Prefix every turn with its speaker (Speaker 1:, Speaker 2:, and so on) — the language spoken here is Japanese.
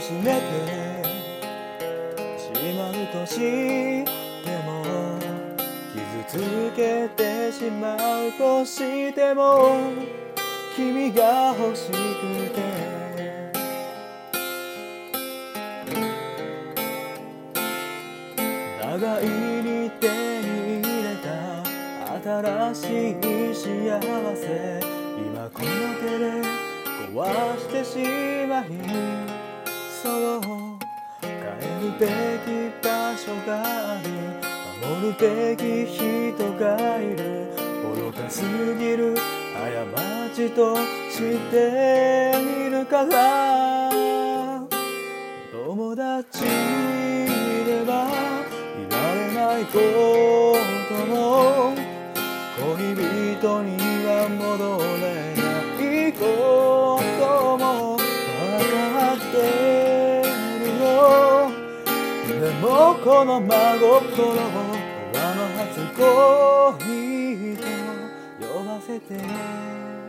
Speaker 1: しめてしまうとしても、傷つけてしまうとしても、君が欲しくて互いに手に入れた新しい幸せ、今この手で壊してしまい、そう帰るべき場所があり、守るべき人がいる、愚かすぎる過ちとしているから。友達ではいられないことも、恋人には戻れないことも分かってるよ。でもこの真心をあの初恋と呼ばせて